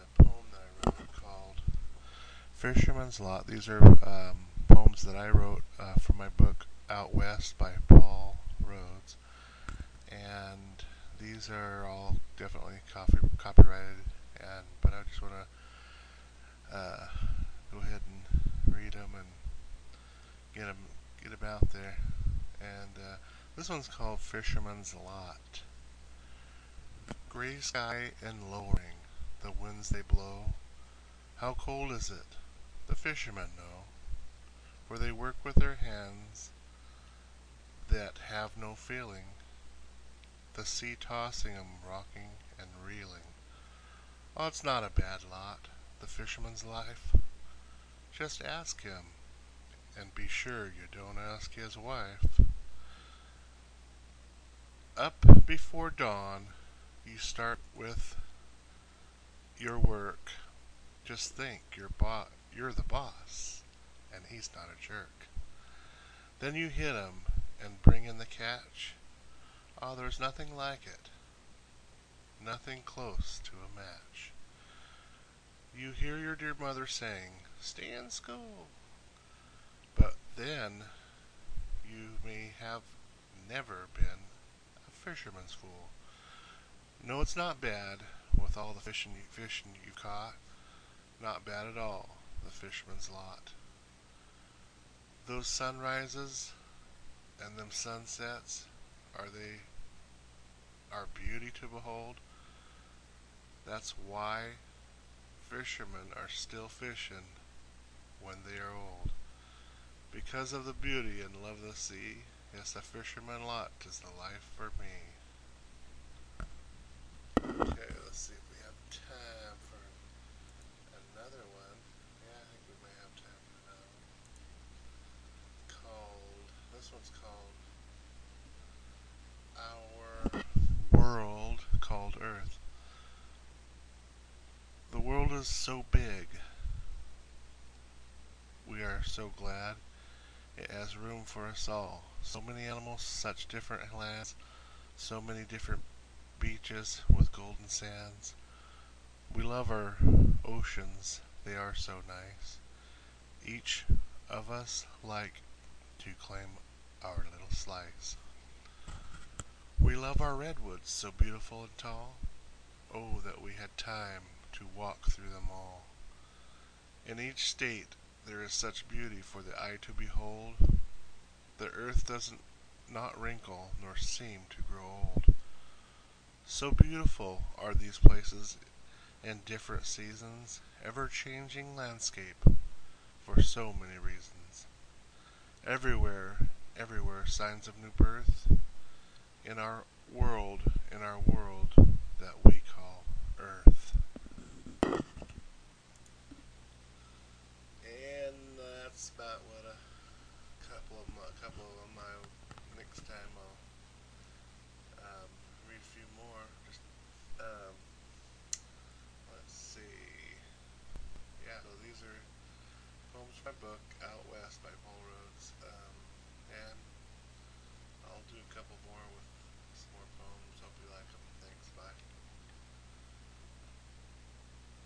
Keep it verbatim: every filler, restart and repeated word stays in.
a poem that I wrote called Fisherman's Lot. These are um, poems that I wrote uh, from my book Out West by Paul Rhodes. And these are all definitely copy, copyrighted. And But I just want to uh, go ahead and read them and get them, get them out there. And uh, this one's called Fisherman's Lot. Gray sky and lowering, the winds they blow. How cold is it? The fishermen know, for they work with their hands that have no feeling, the sea tossing 'em, rocking and reeling. Oh, it's not a bad lot, the fisherman's life. Just ask him, and be sure you don't ask his wife. Up before dawn, you start with your work. Just think you're, bo- you're the boss, and he's not a jerk. Then you hit him and bring in the catch. Ah, oh, there's nothing like it. Nothing close to a match. You hear your dear mother saying, "Stay in school." But then you may have never been a fisherman's fool. No, it's not bad with all the fishing you, fishing you caught. Not bad at all, the fisherman's lot. Those sunrises and them sunsets, are they our beauty to behold? That's why fishermen are still fishing when they are old. Because of the beauty and love of the sea, yes, the fisherman lot is the life for me. Okay, let's see if we have time for another one. Yeah, I think we may have time for another one. Called, this one's called Our World Called Earth. The world is so big, we are so glad it has room for us all. So many animals, such different lands, so many different beaches with golden sands. We love our oceans, they are so nice. Each of us like to claim our little slice. We love our redwoods, so beautiful and tall. Oh, that we had time to walk through them all. In each state there is such beauty for the eye to behold. The earth doesn't not wrinkle nor seem to grow old. So beautiful are these places in different seasons, ever-changing landscape for so many reasons. Everywhere, everywhere signs of new birth in our world, in our world that we call Earth. And that's about what a couple of my, a couple of my next time I'll um, read a few more. Just um, let's see. Yeah, so these are poems from my book Out West by Paul Rhodes, um, and I'll do a couple more with some more poems. Hope you like them. Thanks. Bye.